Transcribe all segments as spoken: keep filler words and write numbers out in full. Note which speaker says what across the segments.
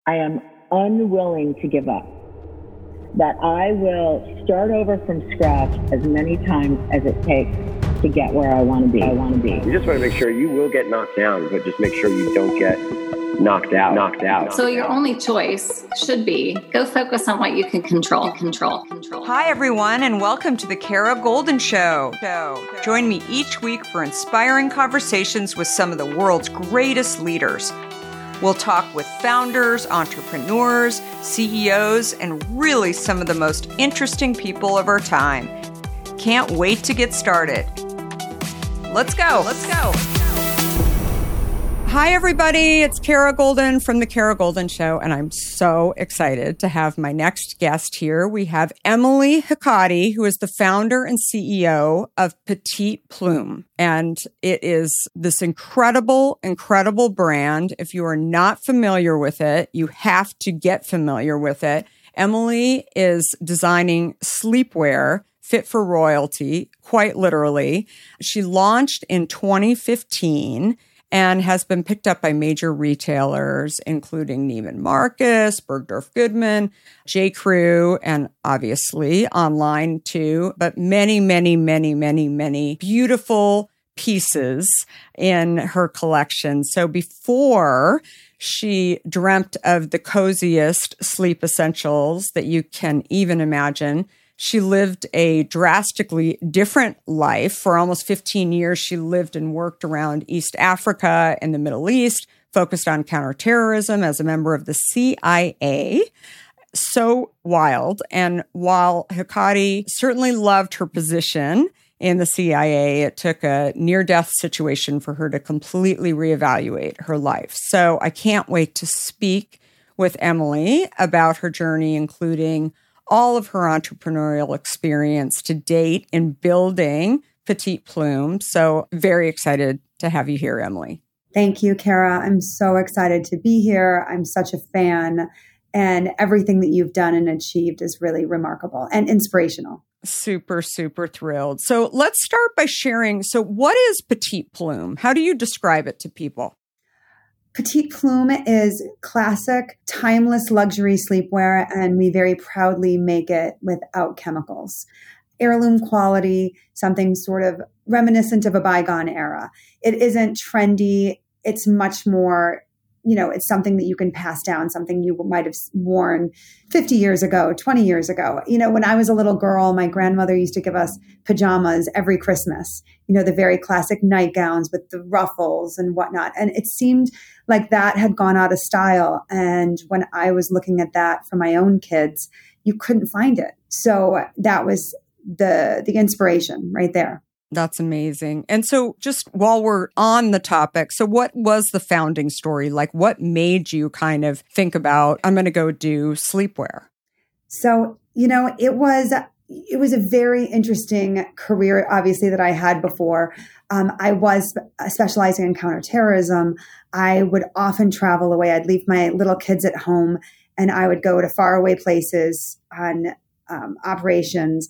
Speaker 1: I am unwilling to give up, that I will start over from scratch as many times as it takes to get where I want to be. I want to be.
Speaker 2: You just want to make sure you will get knocked down, but just make sure you don't get knocked out, knocked out.
Speaker 3: So your only choice should be go focus on what you can control, control, control.
Speaker 4: Hi, everyone, and welcome to the Kara Goldin Show. Join me each week for inspiring conversations with some of the world's greatest leaders. We'll talk with founders, entrepreneurs, C E Os, and really some of the most interesting people of our time. Can't wait to get started. Let's go. Let's go. Hi, everybody. It's Kara Goldin from The Kara Goldin Show, and I'm so excited to have my next guest here. We have Emily Hecate, who is the founder and C E O of Petite Plume, and it is this incredible, incredible brand. If you are not familiar with it, you have to get familiar with it. Emily is designing sleepwear fit for royalty, quite literally. She launched in twenty fifteen and has been picked up by major retailers, including Neiman Marcus, Bergdorf Goodman, J. Crew, and obviously online too, but many, many, many, many, many beautiful pieces in her collection. So before she dreamt of the coziest sleep essentials that you can even imagine, she lived a drastically different life. For almost fifteen years, she lived and worked around East Africa and the Middle East, focused on counterterrorism as a member of the C I A. So wild. And while Hecate certainly loved her position in the C I A, it took a near-death situation for her to completely reevaluate her life. So I can't wait to speak with Emily about her journey, including all of her entrepreneurial experience to date in building Petite Plume. So very excited to have you here, Emily.
Speaker 5: Thank you, Kara. I'm so excited to be here. I'm such a fan, and everything that you've done and achieved is really remarkable and inspirational.
Speaker 4: Super, super thrilled. So let's start by sharing. So what is Petite Plume? How do you describe it to people?
Speaker 5: Petite Plume is classic, timeless luxury sleepwear, and we very proudly make it without chemicals. Heirloom quality, something sort of reminiscent of a bygone era. It isn't trendy. It's much more, you know, it's something that you can pass down, something you might have worn fifty years ago, twenty years ago. You know, when I was a little girl, my grandmother used to give us pajamas every Christmas, you know, the very classic nightgowns with the ruffles and whatnot. And it seemed like that had gone out of style. And when I was looking at that for my own kids, you couldn't find it. So that was the the inspiration right there.
Speaker 4: That's amazing. And so just while we're on the topic, so what was the founding story? Like what made you kind of think about, I'm going to go do sleepwear?
Speaker 5: So, you know, it was, it was a very interesting career, obviously, that I had before. Um, I was specializing in counterterrorism. I would often travel away. I'd leave my little kids at home and I would go to faraway places on um, operations.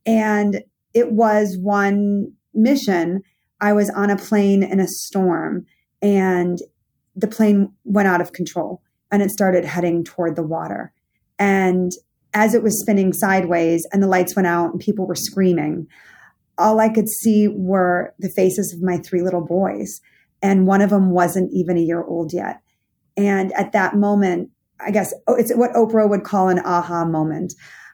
Speaker 5: And it was one mission. I was on a plane in a storm and the plane went out of control and it started heading toward the water. And as it was spinning sideways and the lights went out and people were screaming, all I could see were the faces of my three little boys. And one of them wasn't even a year old yet. And at that moment, I guess it's what Oprah would call an aha moment.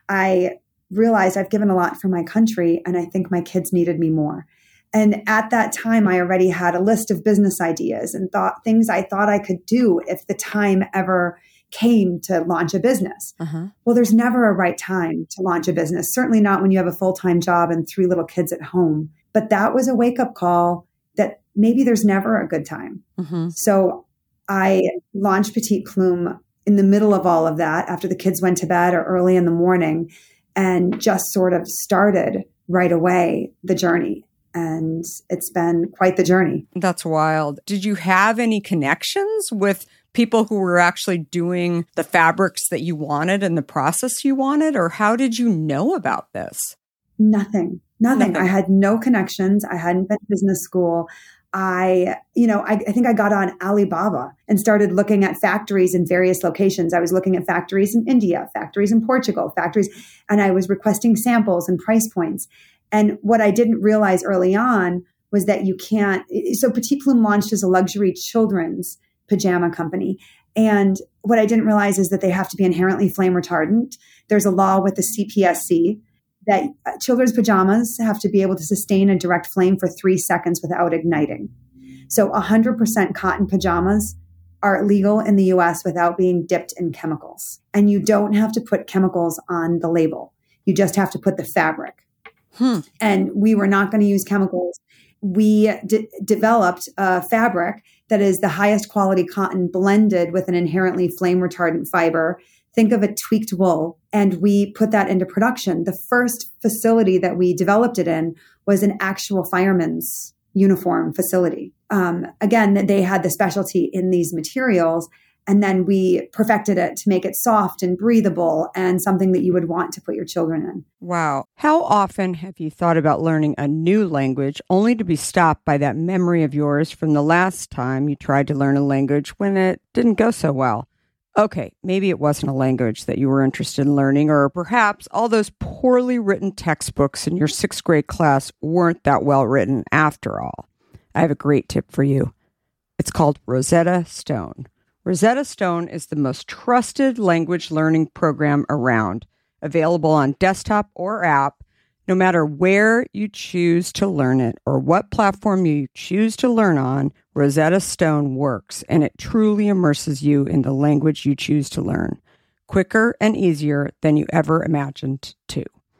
Speaker 5: I realized I've given a lot for my country and I think my kids needed me more. And at that time, I already had a list of business ideas and thought things I thought I could do if the time ever came to launch a business. Uh-huh. Well, there's never a right time to launch a business, certainly not when you have a full-time job and three little kids at home. But that was a wake-up call that maybe there's never a good time. Uh-huh. So I launched Petite Plume in the middle of all of that after the kids went to bed or early in the morning, and just sort of started right away the journey. And it's been quite the journey.
Speaker 4: That's wild. Did you have any connections with people who were actually doing the fabrics that you wanted and the process you wanted? Or how did you know about this?
Speaker 5: Nothing. Nothing. Nothing. I had no connections. I hadn't been to business school. I, you know, I, I think I got on Alibaba and started looking at factories in various locations. I was looking at factories in India, factories in Portugal, factories, and I was requesting samples and price points. And what I didn't realize early on was that you can't. So Petite Plume launched as a luxury children's pajama company. And what I didn't realize is that they have to be inherently flame retardant. There's a law with the C P S C that children's pajamas have to be able to sustain a direct flame for three seconds without igniting. So one hundred percent cotton pajamas are legal in the U S without being dipped in chemicals. And you don't have to put chemicals on the label. You just have to put the fabric. Hmm. And we were not going to use chemicals. We d- developed a fabric that is the highest quality cotton blended with an inherently flame retardant fiber. Think of a tweaked wool, and we put that into production. The first facility that we developed it in was an actual fireman's uniform facility. Um, again, they had the specialty in these materials, and then we perfected it to make it soft and breathable and something that you would want to put your children in.
Speaker 4: Wow. How often have you thought about learning a new language only to be stopped by that memory of yours from the last time you tried to learn a language when it didn't go so well? Okay, maybe it wasn't a language that you were interested in learning, or perhaps all those poorly written textbooks in your sixth grade class weren't that well written after all. I have a great tip for you. It's called Rosetta Stone. Rosetta Stone is the most trusted language learning program around, available on desktop or app, no matter where you choose to learn it or what platform you choose to learn on. Rosetta Stone works, and it truly immerses you in the language you choose to learn, quicker and easier than you ever imagined to.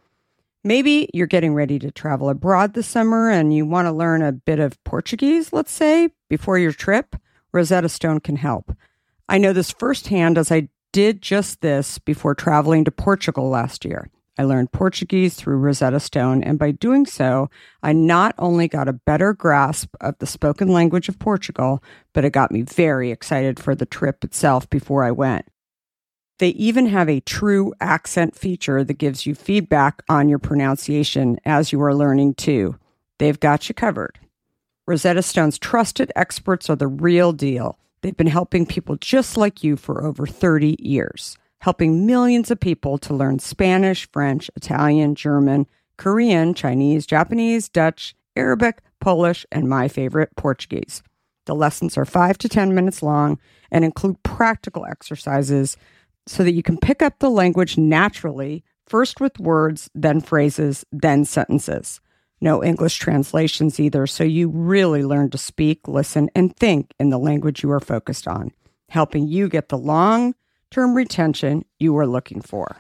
Speaker 4: Maybe you're getting ready to travel abroad this summer and you want to learn a bit of Portuguese, let's say, before your trip. Rosetta Stone can help. I know this firsthand as I did just this before traveling to Portugal last year. I learned Portuguese through Rosetta Stone, and by doing so, I not only got a better grasp of the spoken language of Portugal, but it got me very excited for the trip itself before I went. They even have a true accent feature that gives you feedback on your pronunciation as you are learning too. They've got you covered. Rosetta Stone's trusted experts are the real deal. They've been helping people just like you for over thirty years. Helping millions of people to learn Spanish, French, Italian, German, Korean, Chinese, Japanese, Dutch, Arabic, Polish, and my favorite, Portuguese. The lessons are five to ten minutes long and include practical exercises so that you can pick up the language naturally, first with words, then phrases, then sentences. No English translations either, so you really learn to speak, listen, and think in the language you are focused on, helping you get the long term retention you are looking for.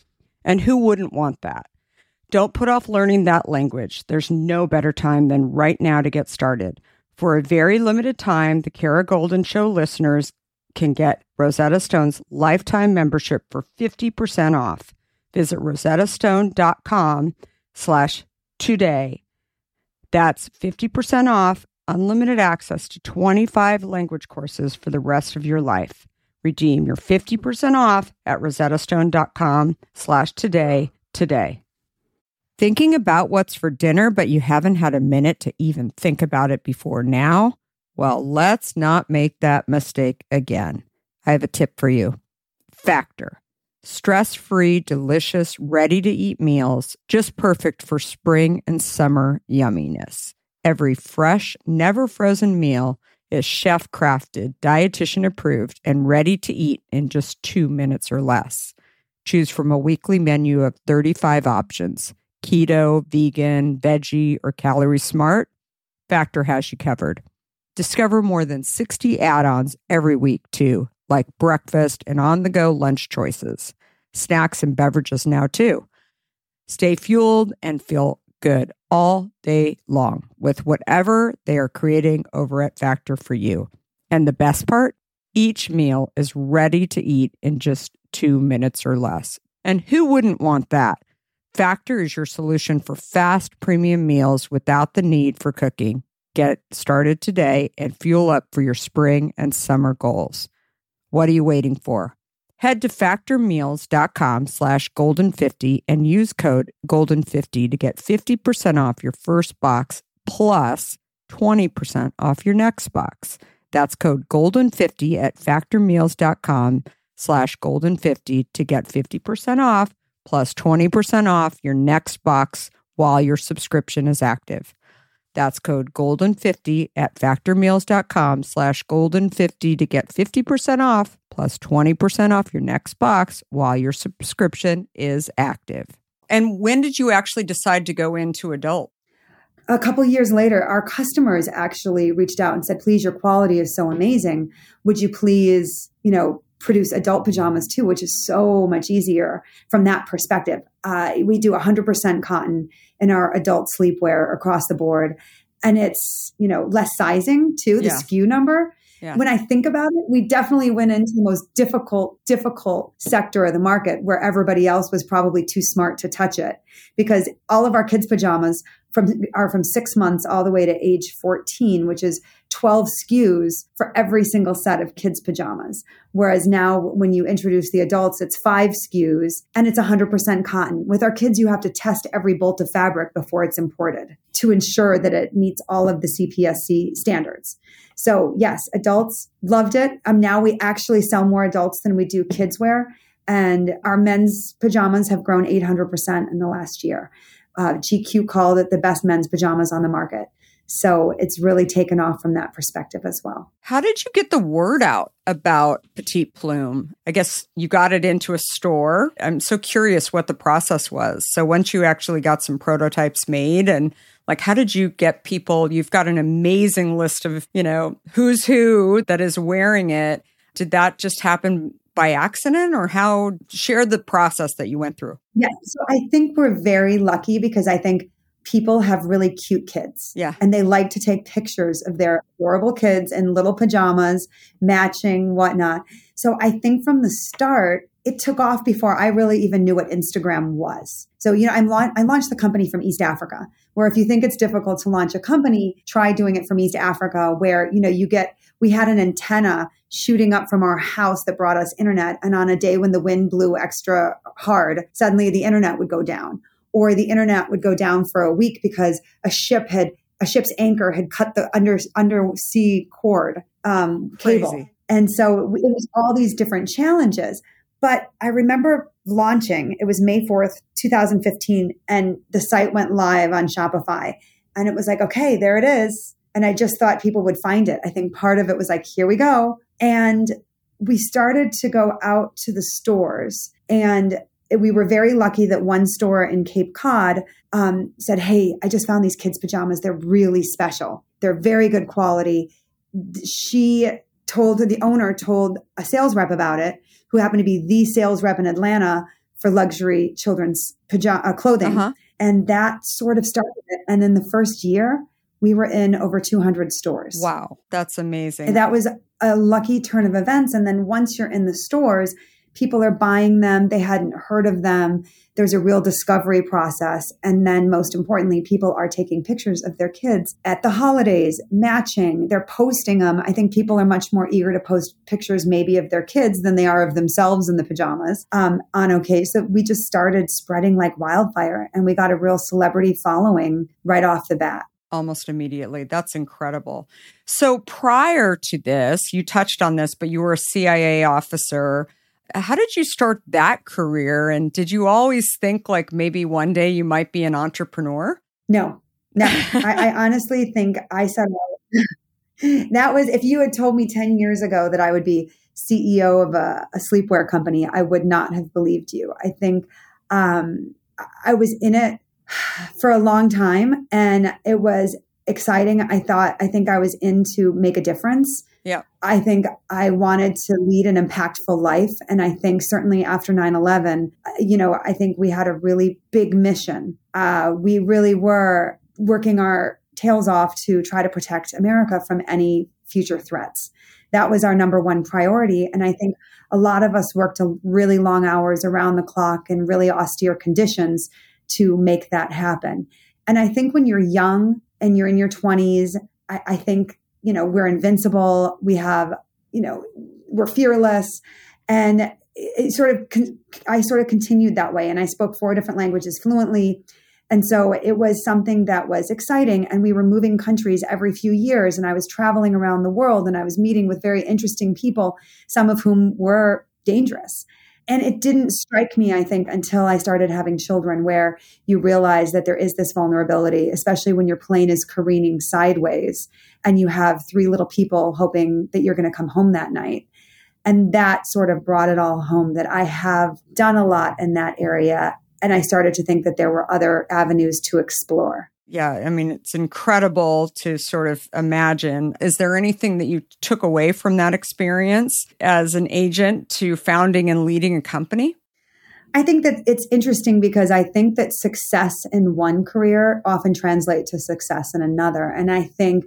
Speaker 4: And who wouldn't want that? Don't put off learning that language. There's no better time than right now to get started. For a very limited time, the Kara Goldin Show listeners can get Rosetta Stone's lifetime membership for fifty percent off. Visit rosettastone.com slash today. That's fifty percent off, unlimited access to twenty-five language courses for the rest of your life. Redeem your fifty percent off at rosettastone.com slash today today. Thinking about what's for dinner, but you haven't had a minute to even think about it before now? Well, let's not make that mistake again. I have a tip for you. Factor. Stress-free, delicious, ready-to-eat meals, just perfect for spring and summer yumminess. Every fresh, never frozen meal is chef-crafted, dietitian-approved, and ready to eat in just two minutes or less. Choose from a weekly menu of thirty-five options. Keto, vegan, veggie, or calorie smart. Factor has you covered. Discover more than sixty add-ons every week, too, like breakfast and on-the-go lunch choices. Snacks and beverages now, too. Stay fueled and feel good all day long with whatever they are creating over at Factor for you. And the best part? Each meal is ready to eat in just two minutes or less. And who wouldn't want that? Factor is your solution for fast premium meals without the need for cooking. Get started today and fuel up for your spring and summer goals. What are you waiting for? Head to factormeals.com slash golden50 and use code golden fifty to get fifty percent off your first box plus twenty percent off your next box. That's code golden fifty at factormeals.com slash golden fifty to get fifty percent off plus twenty percent off your next box while your subscription is active. That's code golden fifty at factormeals.com slash golden fifty to get fifty percent off plus twenty percent off your next box while your subscription is active. And when did you actually decide to go into adult?
Speaker 5: A couple years later, our customers actually reached out and said, please, your quality is so amazing. Would you please, you know, produce adult pajamas too, which is so much easier from that perspective. Uh, we do one hundred percent cotton in our adult sleepwear across the board. And it's, you know, less sizing too, the
Speaker 4: Yeah.
Speaker 5: S K U number.
Speaker 4: Yeah.
Speaker 5: When I think about it, we definitely went into the most difficult, difficult sector of the market where everybody else was probably too smart to touch it, because all of our kids' pajamas from are from six months all the way to age fourteen, which is twelve S K Us for every single set of kids' pajamas. Whereas now when you introduce the adults, it's five S K Us and it's one hundred percent cotton. With our kids, you have to test every bolt of fabric before it's imported to ensure that it meets all of the C P S C standards. So yes, adults loved it. Um, now we actually sell more adults than we do kids wear. And our men's pajamas have grown eight hundred percent in the last year. Uh, G Q called it the best men's pajamas on the market. So it's really taken off from that perspective as well.
Speaker 4: How did you get the word out about Petite Plume? I guess you got it into a store. I'm so curious what the process was. So once you actually got some prototypes made, and like, how did you get people? You've got an amazing list of, you know, who's who that is wearing it. Did that just happen by accident, or how? Share the process that you went through.
Speaker 5: Yeah. So I think we're very lucky because I think people have really cute kids.
Speaker 4: Yeah.
Speaker 5: And they like to take pictures of their adorable kids in little pajamas, matching, whatnot. So I think from the start, it took off before I really even knew what Instagram was. So, you know, I'm la- I launched the company from East Africa, where if you think it's difficult to launch a company, try doing it from East Africa, where, you know, you get, we had an antenna shooting up from our house that brought us internet. And on a day when the wind blew extra hard, suddenly the internet would go down. Or the internet would go down for a week because a ship had a ship's anchor had cut the under undersea cord um, cable,
Speaker 4: Crazy.
Speaker 5: and so it was all these different challenges. But I remember launching. It was May fourth, twenty fifteen, and the site went live on Shopify, and it was like, okay, there it is. And I just thought people would find it. I think part of it was like, here we go, and we started to go out to the stores and. We were very lucky that one store in Cape Cod um, said, hey, I just found these kids' pajamas. They're really special. They're very good quality. She told, the owner told a sales rep about it, who happened to be the sales rep in Atlanta for luxury children's pajama, uh, clothing.
Speaker 4: Uh-huh.
Speaker 5: And that sort of started it. And in the first year, we were in over two hundred stores.
Speaker 4: Wow, that's amazing.
Speaker 5: And that was a lucky turn of events. And then once you're in the stores, people are buying them. They hadn't heard of them. There's a real discovery process. And then most importantly, people are taking pictures of their kids at the holidays, matching. They're posting them. I think people are much more eager to post pictures maybe of their kids than they are of themselves in the pajamas um, on OK. So we just started spreading like wildfire, and we got a real celebrity following right off the bat.
Speaker 4: Almost immediately. That's incredible. So prior to this, you touched on this, but you were a C I A officer. How did you start that career? And did you always think like maybe one day you might be an entrepreneur?
Speaker 5: No, no. I, I honestly think I said, well, that was, if you had told me ten years ago that I would be C E O of a, a sleepwear company, I would not have believed you. I think um, I was in it for a long time, and it was exciting. I thought, I think I was in to make a difference.
Speaker 4: Yeah.
Speaker 5: I think I wanted to lead an impactful life. And I think certainly after nine eleven, you know, I think we had a really big mission. Uh, we really were working our tails off to try to protect America from any future threats. That was our number one priority. And I think a lot of us worked really long hours around the clock in really austere conditions to make that happen. And I think when you're young and you're in your twenties, I, I think you know, we're invincible. We have, you know, we're fearless. And it sort of, con- I sort of continued that way. And I spoke four different languages fluently. And so it was something that was exciting. And we were moving countries every few years. And I was traveling around the world and I was meeting with very interesting people, some of whom were dangerous. And it didn't strike me, I think, until I started having children, where you realize that there is this vulnerability, especially when your plane is careening sideways and you have three little people hoping that you're going to come home that night. And that sort of brought it all home, that I have done a lot in that area. And I started to think that there were other avenues to explore.
Speaker 4: Yeah, I mean, it's incredible to sort of imagine. Is there anything that you took away from that experience as an agent to founding and leading a company?
Speaker 5: I think that it's interesting because I think that success in one career often translates to success in another. And I think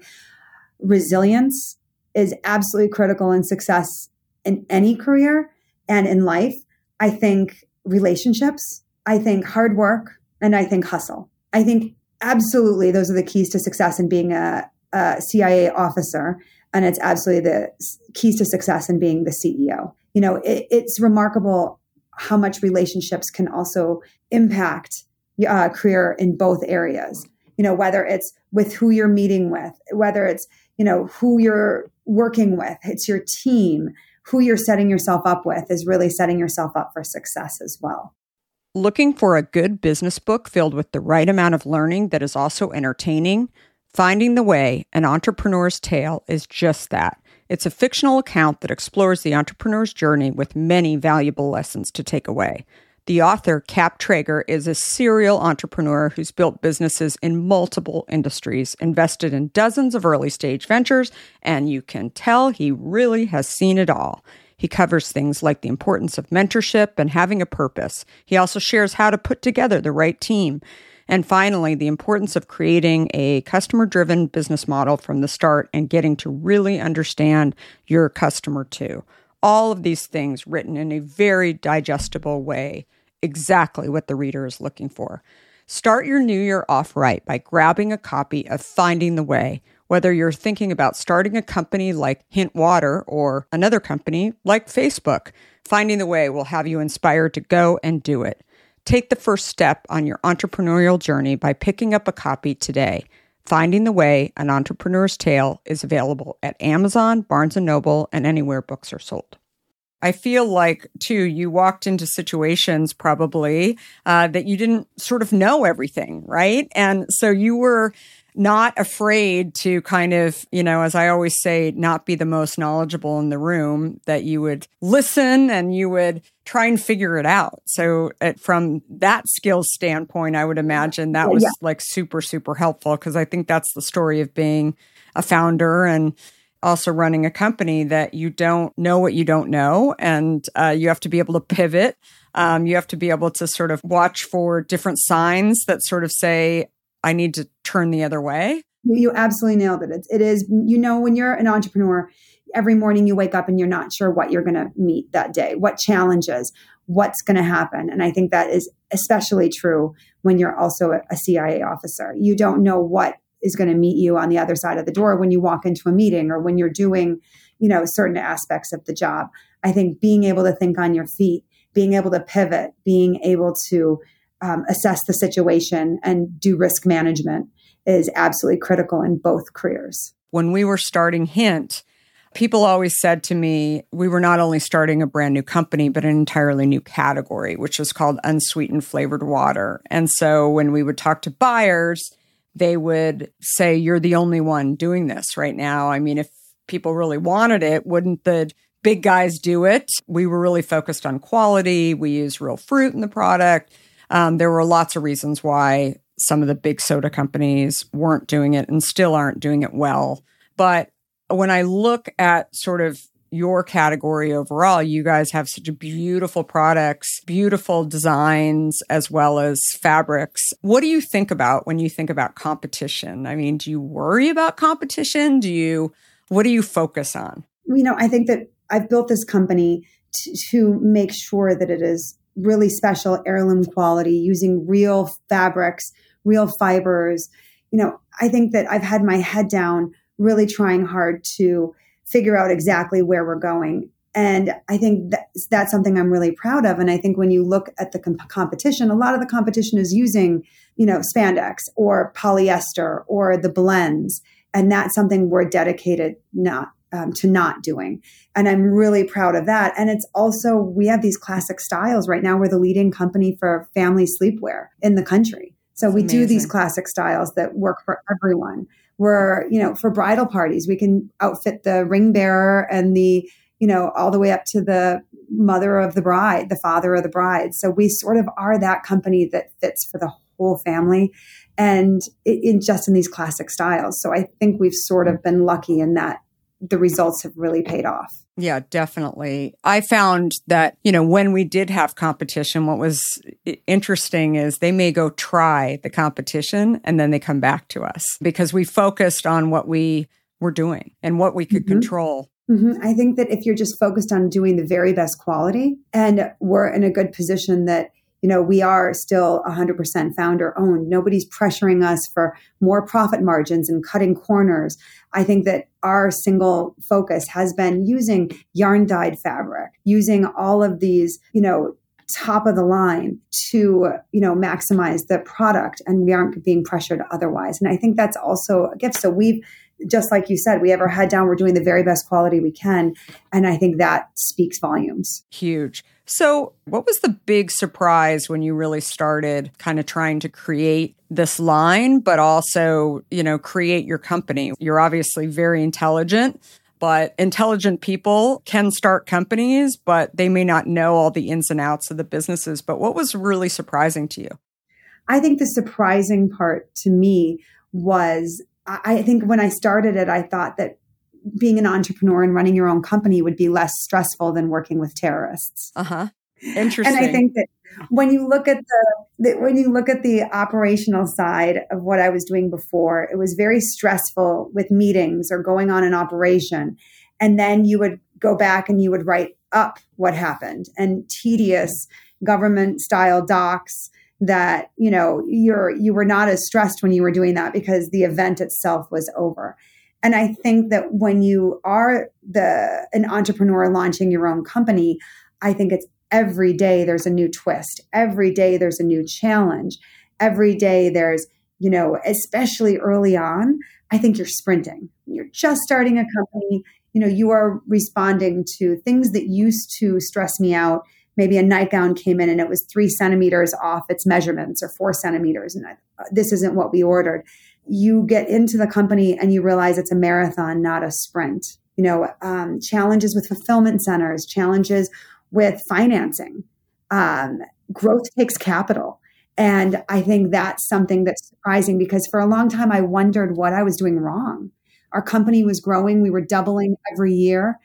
Speaker 5: resilience is absolutely critical in success in any career and in life. I think relationships, I think hard work, and I think hustle. I think absolutely those are the keys to success in being a, a C I A officer. And it's absolutely the keys to success in being the C E O. You know, it, it's remarkable how much relationships can also impact a career in both areas. You know, whether it's with who you're meeting with, whether it's, you know, who you're working with, it's your team, who you're setting yourself up with is really setting yourself up for success as well.
Speaker 4: Looking for a good business book filled with the right amount of learning that is also entertaining? Finding the Way, An Entrepreneur's Tale is just that. It's a fictional account that explores the entrepreneur's journey with many valuable lessons to take away. The author, Cap Traeger, is a serial entrepreneur who's built businesses in multiple industries, invested in dozens of early-stage ventures, and you can tell he really has seen it all. He covers things like the importance of mentorship and having a purpose. He also shares how to put together the right team. And finally, the importance of creating a customer-driven business model from the start and getting to really understand your customer too. All of these things written in a very digestible way, exactly what the reader is looking for. Start your new year off right by grabbing a copy of Finding the Way. Whether you're thinking about starting a company like Hint Water or another company like Facebook, Finding the Way will have you inspired to go and do it. Take the first step on your entrepreneurial journey by picking up a copy today. Finding the Way, An Entrepreneur's Tale is available at Amazon, Barnes and Noble, and anywhere books are sold. I feel like, too, you walked into situations probably uh, that you didn't sort of know everything, right? And so you were not afraid to kind of, you know, as I always say, not be the most knowledgeable in the room, that you would listen and you would try and figure it out. So uh, from that skills standpoint, I would imagine that was yeah. like super, super helpful, because I think that's the story of being a founder and also running a company, that you don't know what you don't know. And uh, you have to be able to pivot. Um, you have to be able to sort of watch for different signs that sort of say, I need to turn the other way.
Speaker 5: You absolutely nailed it. It, it is, you know, when you're an entrepreneur, every morning you wake up and you're not sure what you're going to meet that day, what challenges, what's going to happen. And I think that is especially true when you're also a, a C I A officer. You don't know what is going to meet you on the other side of the door when you walk into a meeting or when you're doing, you know, certain aspects of the job. I think being able to think on your feet, being able to pivot, being able to um, assess the situation and do risk management is absolutely critical in both careers.
Speaker 4: When we were starting Hint, people always said to me, we were not only starting a brand new company, but an entirely new category, which was called unsweetened flavored water. And so when we would talk to buyers, they would say, you're the only one doing this right now. I mean, if people really wanted it, wouldn't the big guys do it? We were really focused on quality. We used real fruit in the product. Um, there were lots of reasons why some of the big soda companies weren't doing it and still aren't doing it well. But when I look at sort of your category overall, you guys have such beautiful products, beautiful designs, as well as fabrics. What do you think about when you think about competition? I mean, do you worry about competition? Do you, what do you focus on?
Speaker 5: You know, I think that I've built this company to, to make sure that it is really special heirloom quality, using real fabrics, real fibers. You know, I think that I've had my head down, really trying hard to figure out exactly where we're going. And I think that, that's something I'm really proud of. And I think when you look at the comp- competition, a lot of the competition is using, you know, spandex or polyester or the blends. And that's something we're dedicated not um, to not doing. And I'm really proud of that. And it's also, we have these classic styles right now. We're the leading company for family sleepwear in the country. So
Speaker 4: That's
Speaker 5: we
Speaker 4: amazing.
Speaker 5: do these classic styles that work for everyone. We're, you know, for bridal parties, we can outfit the ring bearer and the, you know, all the way up to the mother of the bride, the father of the bride. So we sort of are that company that fits for the whole family, and it, in just in these classic styles. So I think we've sort of been lucky in that the results have really paid off.
Speaker 4: Yeah, definitely. I found that, you know, when we did have competition, what was interesting is they may go try the competition and then they come back to us because we focused on what we were doing and what we could mm-hmm. control.
Speaker 5: Mm-hmm. I think that if you're just focused on doing the very best quality, and we're in a good position that, you know, we are still one hundred percent founder owned. Nobody's pressuring us for more profit margins and cutting corners. I think that our single focus has been using yarn dyed fabric, using all of these, you know, top of the line to, you know, maximize the product, and we aren't being pressured otherwise. And I think that's also a gift. So we've, just like you said, we have our head down. We're doing the very best quality we can. And I think that speaks volumes.
Speaker 4: Huge. So what was the big surprise when you really started kind of trying to create this line, but also, you know, create your company? You're obviously very intelligent, but intelligent people can start companies, but they may not know all the ins and outs of the businesses. But what was really surprising to you?
Speaker 5: I think the surprising part to me was, I think when I started it, I thought that being an entrepreneur and running your own company would be less stressful than working with terrorists.
Speaker 4: Uh-huh. Interesting.
Speaker 5: And I think that when you look at the, the when you look at the operational side of what I was doing before, it was very stressful with meetings or going on an operation. And then you would go back and you would write up what happened, and tedious government style docs that, you know, you're, you were not as stressed when you were doing that because the event itself was over. And I think that when you are the an entrepreneur launching your own company, I think it's every day there's a new twist. Every day there's a new challenge. Every day there's, you know, especially early on, I think you're sprinting. You're just starting a company. You know, you are responding to things that used to stress me out. Maybe a nightgown came in and it was three centimeters off its measurements or four centimeters. And I, this isn't what we ordered. You get into the company and you realize it's a marathon, not a sprint. You know, um, challenges with fulfillment centers, challenges with financing. Um, growth takes capital. And I think that's something that's surprising because for a long time, I wondered what I was doing wrong. Our company was growing. We were doubling every year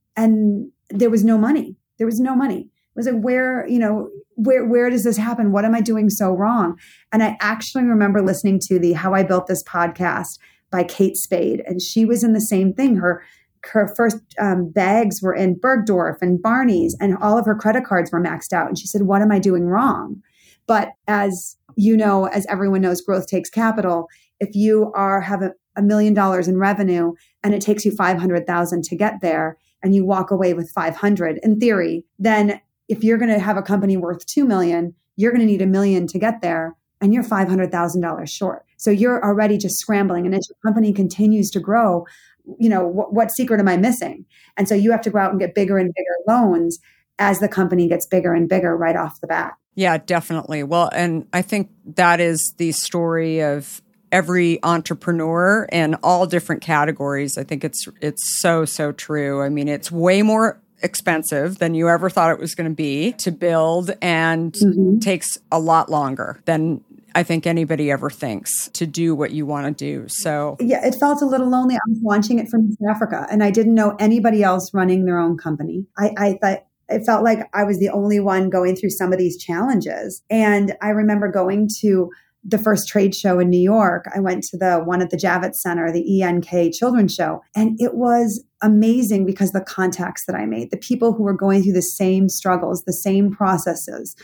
Speaker 5: and there was no money. There was no money. It was like, where, you know, where, where does this happen? What am I doing so wrong? And I actually remember listening to the How I Built This podcast by Kate Spade. And she was in the same thing. Her, her first um, bags were in Bergdorf and Barney's, and all of her credit cards were maxed out. And she said, what am I doing wrong? But as you know, as everyone knows, growth takes capital. If you are have a, a million dollars in revenue and it takes you five hundred thousand to get there, and you walk away with five hundred in theory, then if you're going to have a company worth two million, you're going to need a million to get there, and you're five hundred thousand dollars short. So you're already just scrambling. And as your company continues to grow, you know, what, what secret am I missing? And so you have to go out and get bigger and bigger loans as the company gets bigger and bigger right off the bat.
Speaker 4: Yeah, definitely. Well, and I think that is the story of every entrepreneur in all different categories. I think it's it's so, so true. I mean, it's way more expensive than you ever thought it was going to be to build, and mm-hmm. takes a lot longer than I think anybody ever thinks to do what you want to do. So
Speaker 5: yeah, it felt a little lonely. I was launching it from South Africa and I didn't know anybody else running their own company. I, I thought it felt like I was the only one going through some of these challenges. And I remember going to the first trade show in New York. I went to the one at the Javits Center, the E N K Children's Show. And it was amazing because the contacts that I made, the people who were going through the same struggles, the same processes,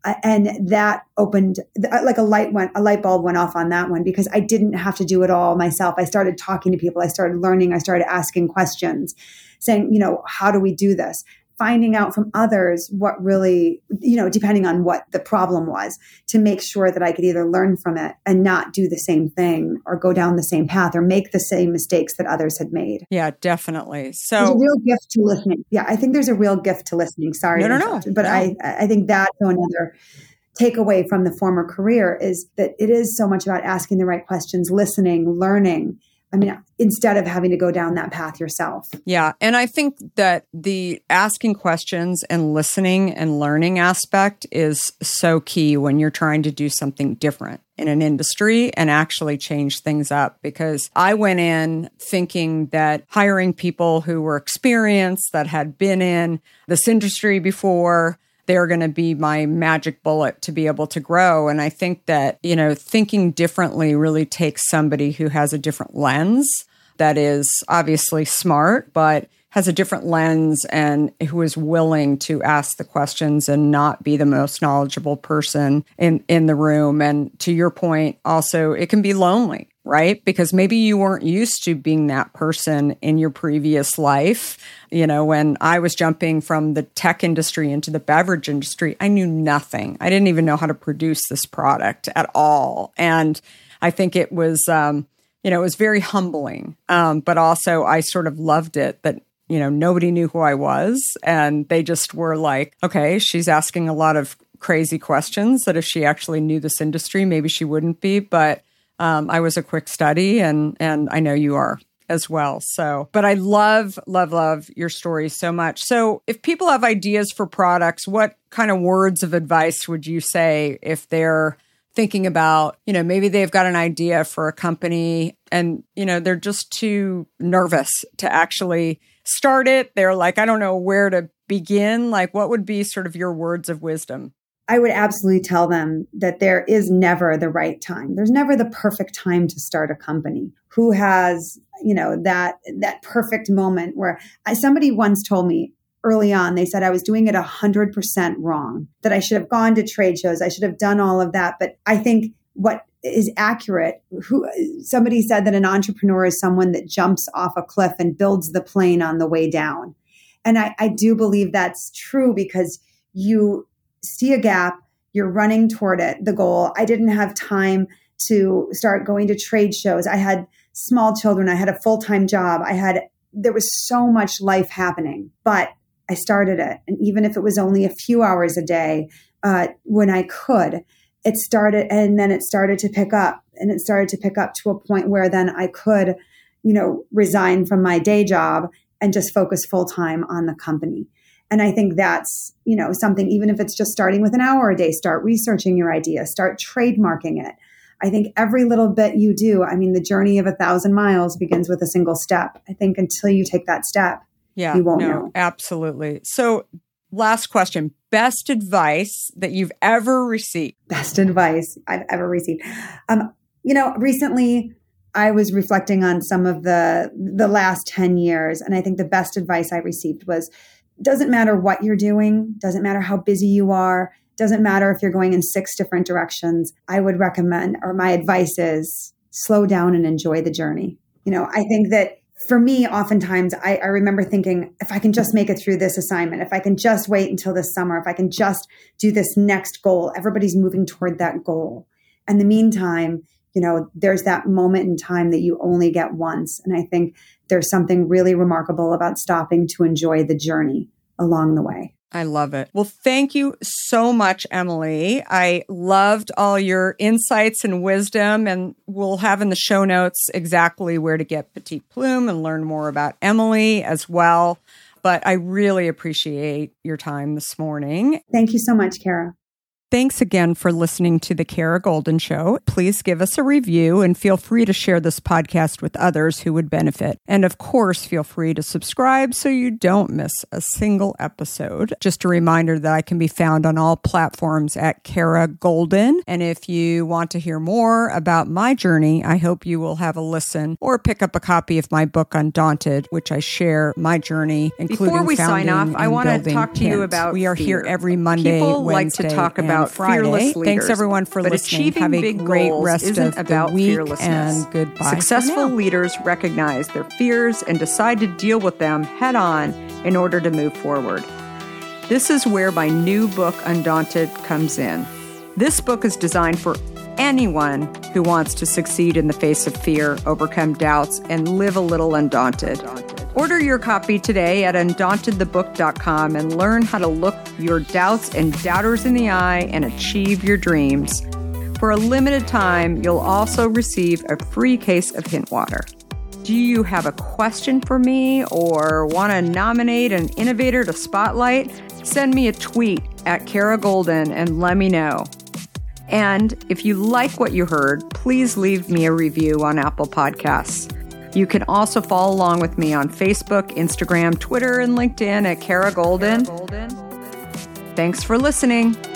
Speaker 5: And that opened, like a light went, a light bulb went off on that one because I didn't have to do it all myself. I started talking to people. I started learning. I started asking questions, saying, you know, how do we do this? Finding out from others what really, you know, depending on what the problem was, to make sure that I could either learn from it and not do the same thing or go down the same path or make the same mistakes that others had made.
Speaker 4: Yeah, definitely. So
Speaker 5: there's a real gift to listening. Yeah, I think there's a real gift to listening. Sorry.
Speaker 4: No, no, no.
Speaker 5: But
Speaker 4: no.
Speaker 5: I, I think that's another takeaway from the former career is that it is so much about asking the right questions, listening, learning. I mean, instead of having to go down that path yourself.
Speaker 4: Yeah. And I think that the asking questions and listening and learning aspect is so key when you're trying to do something different in an industry and actually change things up. Because I went in thinking that hiring people who were experienced, that had been in this industry before, they're going to be my magic bullet to be able to grow. And I think that, you know, thinking differently really takes somebody who has a different lens that is obviously smart, but has a different lens and who is willing to ask the questions and not be the most knowledgeable person in, in the room. And to your point, also, it can be lonely, right? Because maybe you weren't used to being that person in your previous life. You know, when I was jumping from the tech industry into the beverage industry, I knew nothing. I didn't even know how to produce this product at all. And I think it was, um, you know, it was very humbling. Um, but also I sort of loved it that, you know, nobody knew who I was. And they just were like, okay, she's asking a lot of crazy questions that if she actually knew this industry, maybe she wouldn't be. But um, I was a quick study and and I know you are as well. So, but I love, love, love your story so much. So if people have ideas for products, what kind of words of advice would you say if they're thinking about, you know, maybe they've got an idea for a company and, you know, they're just too nervous to actually start it. They're like, I don't know where to begin. Like, what would be sort of your words of wisdom?
Speaker 5: I would absolutely tell them that there is never the right time. There's never the perfect time to start a company. Who has, you know, that that perfect moment where I, somebody once told me early on, they said I was doing it one hundred percent wrong, that I should have gone to trade shows. I should have done all of that. But I think what is accurate, who somebody said that an entrepreneur is someone that jumps off a cliff and builds the plane on the way down. And I, I do believe that's true because you see a gap, you're running toward it, the goal. I didn't have time to start going to trade shows. I had small children. I had a full-time job. I had, there was so much life happening, but I started it. And even if it was only a few hours a day, uh, when I could, it started, and then it started to pick up and it started to pick up to a point where then I could, you know, resign from my day job and just focus full-time on the company. And I think that's, you know, something, even if it's just starting with an hour a day, start researching your idea, start trademarking it. I think every little bit you do, I mean, the journey of a thousand miles begins with a single step. I think until you take that step,
Speaker 4: yeah,
Speaker 5: you won't
Speaker 4: no,
Speaker 5: know.
Speaker 4: Absolutely. So last question, best advice that you've ever received?
Speaker 5: Best advice I've ever received. Um, you know, recently I was reflecting on some of the the last ten years. And I think the best advice I received was, doesn't matter what you're doing, doesn't matter how busy you are, doesn't matter if you're going in six different directions. I would recommend, or my advice is, slow down and enjoy the journey. You know, I think that for me, oftentimes I, I remember thinking, if I can just make it through this assignment, if I can just wait until this summer, if I can just do this next goal, everybody's moving toward that goal. In the meantime, you know, there's that moment in time that you only get once. And I think there's something really remarkable about stopping to enjoy the journey along the way.
Speaker 4: I love it. Well, thank you so much, Emily. I loved all your insights and wisdom, and we'll have in the show notes exactly where to get Petite Plume and learn more about Emily as well. But I really appreciate your time this morning.
Speaker 5: Thank you so much, Kara.
Speaker 4: Thanks again for listening to The Kara Goldin Show. Please give us a review and feel free to share this podcast with others who would benefit. And of course, feel free to subscribe so you don't miss a single episode. Just a reminder that I can be found on all platforms at Kara Goldin. And if you want to hear more about my journey, I hope you will have a listen or pick up a copy of my book, Undaunted, which I share my journey, including
Speaker 6: Before we sign off, I want to talk to you
Speaker 4: Hint.
Speaker 6: about
Speaker 4: We are
Speaker 6: fear.
Speaker 4: here every Monday,
Speaker 6: People
Speaker 4: Wednesday,
Speaker 6: like to talk about
Speaker 4: on Friday. Thanks everyone for
Speaker 6: but
Speaker 4: listening. Have a
Speaker 6: big
Speaker 4: great
Speaker 6: goals
Speaker 4: rest
Speaker 6: isn't
Speaker 4: of
Speaker 6: about
Speaker 4: the week
Speaker 6: fearlessness.
Speaker 4: and goodbye.
Speaker 6: Successful leaders recognize their fears and decide to deal with them head on in order to move forward. This is where my new book, Undaunted, comes in. This book is designed for anyone who wants to succeed in the face of fear, overcome doubts, and live a little undaunted. Order your copy today at undaunted the book dot com and learn how to look your doubts and doubters in the eye and achieve your dreams. For a limited time, you'll also receive a free case of Hint Water. Do you have a question for me or want to nominate an innovator to spotlight? Send me a tweet at Kara Goldin and let me know. And if you like what you heard, please leave me a review on Apple Podcasts. You can also follow along with me on Facebook, Instagram, Twitter, and LinkedIn at Kara Goldin. Thanks for listening.